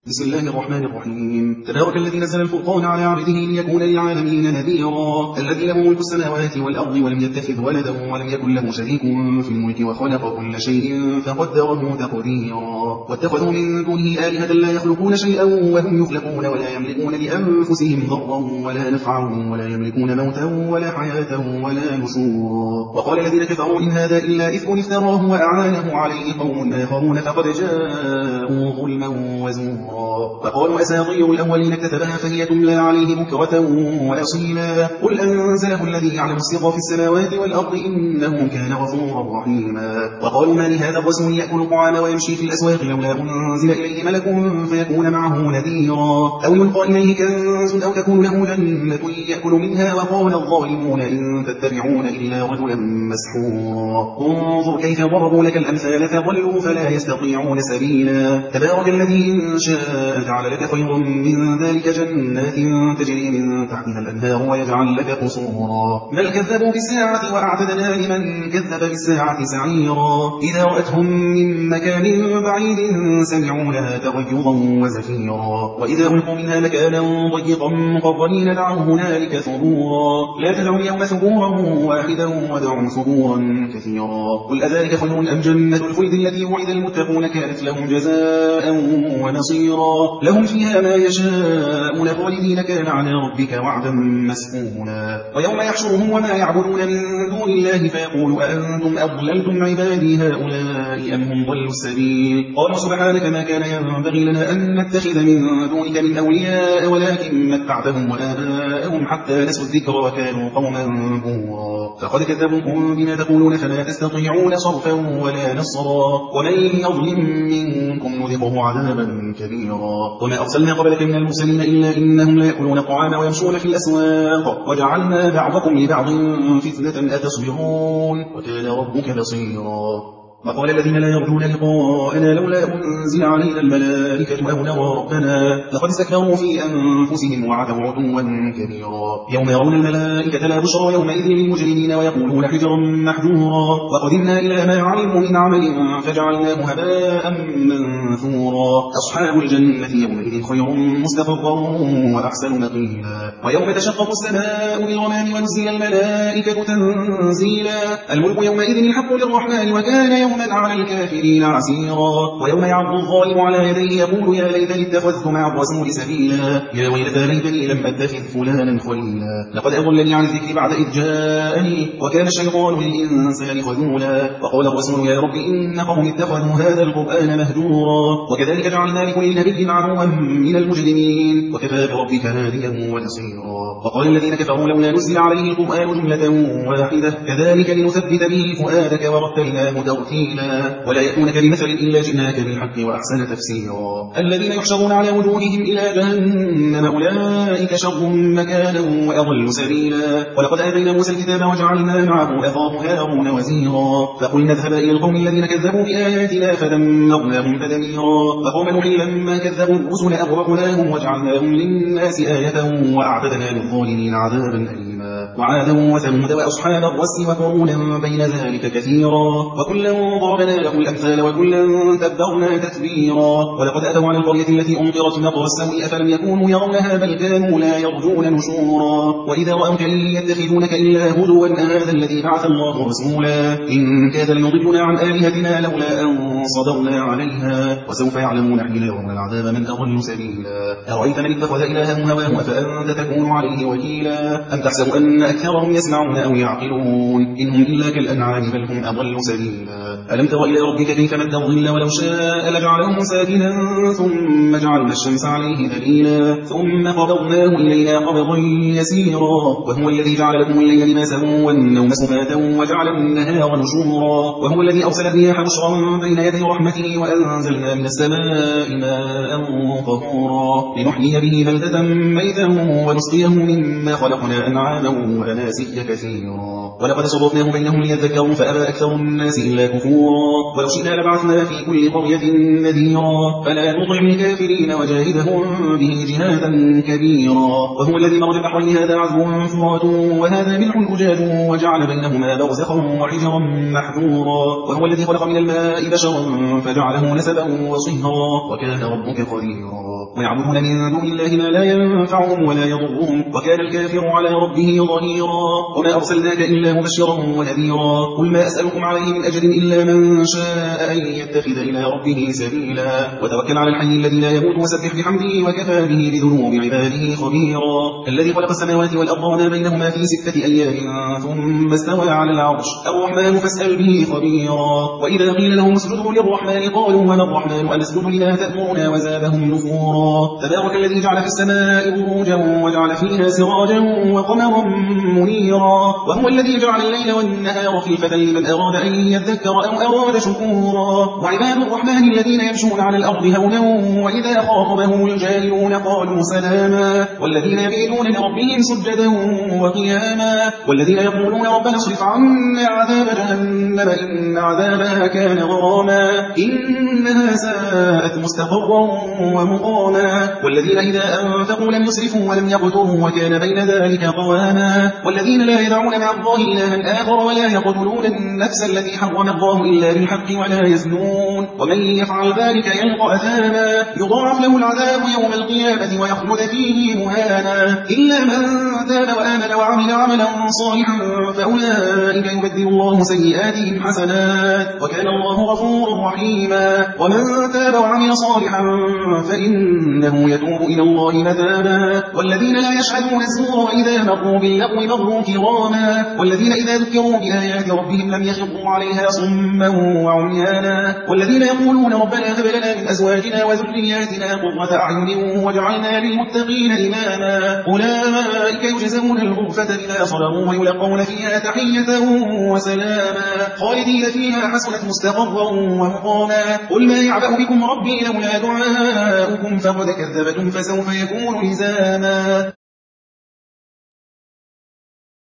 بسم الله الرحمن الرحيم. تبارك الذي نزل الفرقان على عبده ليكون للعالمين نذيرا، الذي له ملك السماوات والأرض ولم يتخذ ولدا ولم يكن له شريك في الملك وخلق كل شيء فقدره تقديرا. واتخذوا من دونه آلهة لا يخلقون شيئا وهم يخلقون ولا يملكون لأنفسهم ضرا ولا نفعا ولا يملكون موتا ولا حياة ولا نشورا. وقال الذين كفروا إن هذا إلا إفك افتراه وأعانه عليه قوم آخرون فقد جاءوا ظلما وزورا. فقالوا أساطير الأولين اكتتبها فهي تملى عليه بكرة وأصيلا. قل أنزله الذي يعلم السر في السماوات والأرض إنه كان غفورا رحيما. وقالوا ما لهذا الرسول يأكل الطعام ويمشي في الأسواق لولا أنزل إليه ملك فيكون معه نذيرا أو يلقى إليه كنز أو تكون له جنة يأكل منها. وقال الظالمون إن تتبعون إلا رجلا مسحورا. انظر كيف ضربوا لك الأمثال فضلوا فلا يستطيعون سبيلا. تبارك الذي إن شاء جعل لك خيرا من ذلك جنات تجري من تحتها الأنهار ويجعل لك قصورا. بل كذبوا بالساعة وأعتدنا لمن كذب بالساعة سعيرا. إذا رأتهم من مكان بعيد سمعوا لها تغيظا وزفيرا. وإذا ألقوا منها مكانا ضيقا مقرنين دعوا هنالك ثبورا. لا تدعوا اليوم ثبورا واحدا ودعوا ثبورا كثيرا. قل أذلك خير أم جنة الخلد التي وعد المتقون كانت لهم جزاء ونصيرا. لهم فيها ما يشاءون خالدين كان على ربك وعدا مسئولا. ويوم يحشرهم وما يعبدون من دون الله فيقول أأنتم أضللتم عبادي هؤلاء أم هم ضلوا السبيل. قالوا سبحانك ما كان ينبغي لنا أن نتخذ من دونك من أولياء ولكن متعتهم وآباءهم حتى نسوا الذكر وكانوا قوما بورا. فقد كذبوكم بما تقولون فلا تستطيعون صرفا ولا نصرا. ومن يظلم منكم نذقه عذابا كبيرا. وما أرسلنا قبلك من المرسلين إلا إنهم لا يأكلون الطعام ويمشون في الأسواق وجعلنا بعضكم لبعض فتنة أتصبرون وكان ربك بصيرا. وقال الذين لا يرجون لقاءنا لولا أنزل علينا الملائكة أو نرى ربنا لقد استكبروا في أنفسهم وعتوا عتوا كبيرا. يوم يرون الملائكة لا بشرى يومئذ للمجرمين ويقولون حجرا محجورا. وقدمنا إلى ما علموا من عمل فجعلناه هباء منثورا. أصحاب الجنة يومئذ خير مستقرا وأحسن مقيلا. ويوم تشقق السماء بالغمام ونزل الملائكة تنزيلا. الملك يومئذ الحق للرحمن وكان يوما على الكافرين عسيرا. ويوم يعض الظالم على يديه يقول يا ليتني اتخذت مع الرسول سبيلا. يا ويلتى ليتني لم أتخذ فلانا خليلا لقد أضلني عن الذكر بعد إذ جاءني وكان الشيطان للإنسان خذولا. وقال الرسول يا رب إن قوم اتخذوا هذا القرآن مهجورا. وكذلك جعلنا لكل نبي عدوا من المجرمين وكفى بربك هاديا ونصيرا. وقال الذين كفروا لولا نزل عليه القرآن جملة واحدة كذلك لنثبت به فؤادك ورتلناه ترتيلا. ولا يأتونك بمثل إلا جئناك بالحق وأحسن تفسيرا. الذين يحشرون على وجوههم إلى جهنم أولئك شر مكانا وأضل سبيلا. ولقد آتينا موسى الكتاب وجعلنا معه أخاه هارون وزيرا. فقلنا اذهبا إلى القوم الذين كذبوا بآياتنا فدمرناهم تدميرا. وقوم نوح لما كذبوا الرسل أغرقناهم وجعلناهم للناس آية وأعتدنا للظالمين عذابا أليما. وعادا وثمود وأصحاب الرس وقرونا بين ذلك كثيرا. وكلا ضربنا له الأمثال وكلا تبرنا تتبيرا. ولقد أتوا على القرية التي أمطرت مطر السوء أفلم يكونوا يرونها بل كانوا لا يرجون نشورا. وإذا رأوك إن يتخذونك إلا هدوا هذا الذي بعث الله رسولا. إن كاد ليضلنا عن آلهتنا لولا أن صبرنا عليها. وسوف يعلمون حين يرون العذاب من أضل سبيلا. أرأيت من اتخذ إلهه هواه أفأنت تكون عليه وكيلا. أم تحسب أن أكثرهم يسمعون أو يعقلون إنهم إلا كالأنعام بل هم أضل سبيلا. ألم تر إلى ربك كيف مد الظل ولو شاء لجعله ساكنا ثم جعلنا الشمس عليه دليلا ثم قبضناه إلينا قبضا يسيرا. وهو الذي جعل لكم الليل لباسا والنوم سباتا وجعل النهار نشورا. وهو الذي أرسل الرياح بشرا بين يدي رحمته وأنزلنا من السماء ماء طهورا لنحيي به بلدة ميتا ونسقيه مما خلقنا أنعاما وأناسيا كثيرا. ولقد صرفناه بينهم ليذكروا فأبى أكثر الناس إلا كفورا. ولو شئنا لبعثنا في كل قرية نذيرا فلا تطع الكافرين وجاهدهم به جهادا كبيرا. وهو الذي مرج البحرين هذا عذب فرات وهذا ملح أجاج وجعل بينهما برزخا وحجرا محجورا. وهو الذي خلق من الماء بشرا وسطا فجعله نسبا وصهرا وكان ربك قديرا ويعبدون من دون الله ما لا ينفعهم ولا يضرهم وكان الكافر على ربه ظهيرا وما أرسلناك إلا مبشرا ونذيرا قل ما أسألكم عليه من أجر إلا من شاء أن يتخذ إلى ربه سبيلا وتوكل على الحي الذي لا يموت وسبح بحمده وكفى به بذنوب عباده خبيرا الذي خلق السماوات والأرض وما بينهما في 6 أيام ثم استوى على العرش الرحمن فاسأل به خبيرا وإذا قيل لهم اسجدوا للرحمن قالوا وما الرحمن أنسجد لما تأمرنا وزادهم نفورا تبارك الذي جعل في السماء بروجا وجعل فيها سراجا وقمرا منيرا وهو الذي جعل الليل والنهار خلفة لمن أراد أن يذكر أو أراد شكورا وعباد الرحمن الذين يمشون على الأرض هونا وإذا خاطبهم الجاهلون قالوا سلاما والذين يبيتون لربهم سجدا وقياما والذين يقولون ربنا اصرف عنا عذاب جهنم إن عذابها كان غراما إنها ساءت مستقرا ومقاما والذين إذا أنفقوا لم يسرفوا ولم يقتروا وكان بين ذلك قواما والذين لا يدعون مع الله إلها آخر ولا يقتلون النفس التي حرم الله إلا بالحق ولا يزنون ومن يفعل ذلك يلقى أثاما يضاعف له العذاب يوم القيامة ويخلد فيه مهانا إلا من تاب وآمن وعمل عملا صالحا فأولئك يبدل الله سيئاتهم حسنات وكان الله غفورا رحيما ومن تاب وعمل صالحا فإنه يتوب إلى الله متابا والذين لا يشهدون الزور وإذا مروا باللغو مروا كراما والذين إذا ذكروا بآيات ربهم لم يخروا عليها صما وعميانا والذين يقولون ربنا هب لنا من أزواجنا وذرياتنا قرة أعين واجعلنا للمتقين إماما أولئك يجزون الغرفة بما صبروا ويلقون فيها تحية وسلاما خالدين فيها حسنة مستقرا ومقاما قل ما يعبأ بكم ربي لولا دعاؤكم فقد كذبتم فسوف يكون لزاما